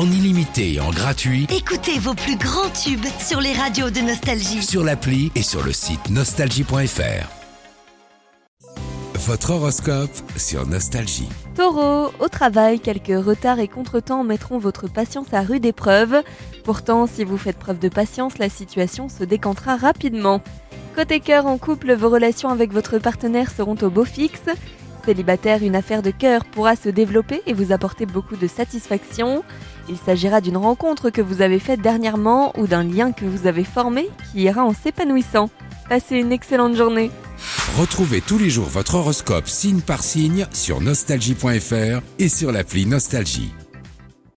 en illimité et en gratuit Écoutez vos plus grands tubes sur les radios de Nostalgie. sur l'appli et sur le site nostalgie.fr. Votre horoscope sur Nostalgie. Taureau, au travail, quelques retards et contretemps mettront votre patience à rude épreuve. Pourtant, si vous faites preuve de patience, la situation se décantera rapidement. Côté cœur, en couple, vos relations avec votre partenaire seront au beau fixe. Célibataire, une affaire de cœur pourra se développer et vous apporter beaucoup de satisfaction. Il s'agira d'une rencontre que vous avez faite dernièrement ou d'un lien que vous avez formé qui ira en s'épanouissant. Passez une excellente journée. Retrouvez tous les jours votre horoscope signe par signe sur nostalgie.fr et sur l'appli Nostalgie.